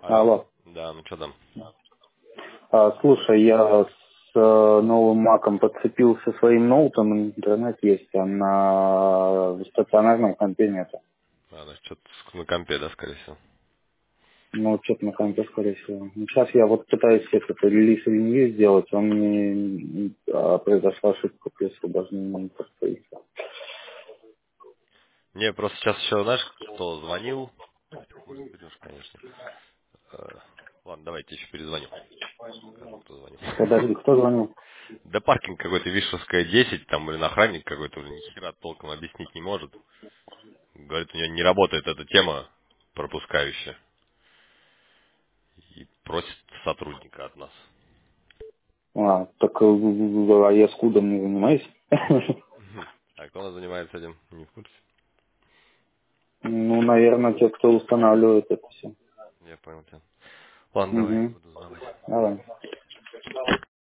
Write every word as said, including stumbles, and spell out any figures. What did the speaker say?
Алло. Алло. Да, ну что там? А, слушай, я с э, новым маком подцепил со своим ноутом, интернет есть, а на стационарном компе нету. А, значит, что-то на компе, да, скорее всего. Ну, что-то на компе, скорее всего. Ну, сейчас я вот пытаюсь этот релиз ревью сделать, он мне а, произошла ошибка при освобождении постоится. Мне просто сейчас еще, знаешь, кто звонил? Ой, ты хуй заберешь, конечно. Э, ладно, давайте еще перезвоню. Скажу, кто звонил. Подожди, кто звонил? Да паркинг какой-то, Вишевская десять, там, блин, охранник какой-то, уже ни хера толком объяснить не может. Говорит, у него не работает эта тема пропускающая. И просит сотрудника от нас. А, так э, а я скудом не занимаюсь. Мгм. А кто у нас занимается этим? Не в курсе. Ну, наверное, те, кто устанавливает это все. Я понял тебя. Ладно, давай, Угу. буду звонить. Давай.